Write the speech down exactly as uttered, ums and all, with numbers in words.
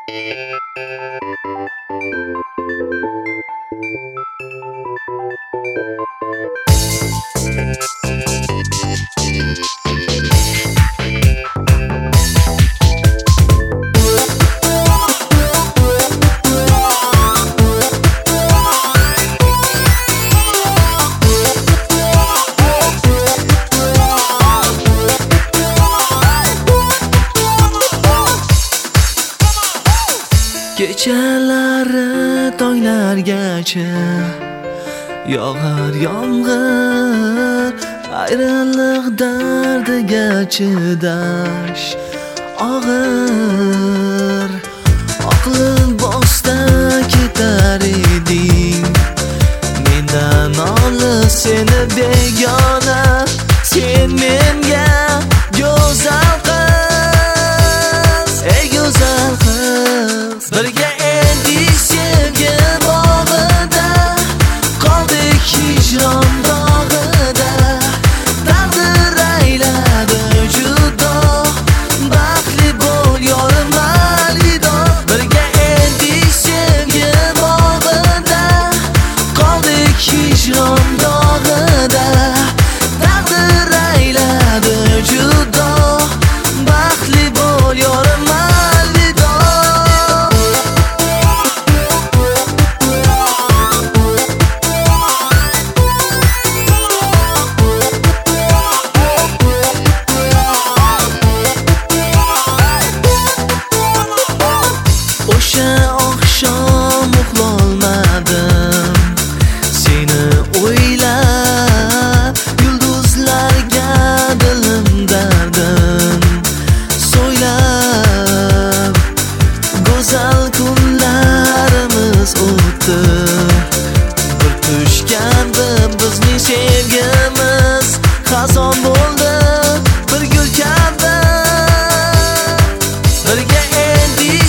Kechalari tonglargacha yog'ar yomg'ir, ayriliq dardiga chidash og'ir. Oqlik boshda ketar eding, mendan olis seni begona. Sen menga go'zal qiz, ey go'zal qiz. Birga endik sevgi bog'ida, qoldik hijron dog'ida. Taqdir ayladi judo, baxtli bo'l yorim alido. Birga endik sevgi bog'ida, qoldik hijron dog'ida. Taqdir ayladi judo, baxtli bo'l yorim alido. O'sha oqshom uxlolmadim seni o'ylab, yulduzlarga dilim dardim so'ylab. Go'zal kunlarimiz o'tdi, bir tushgandi bizning sevgimiz. Xazon bo'ldi bir gul kabi, birga endik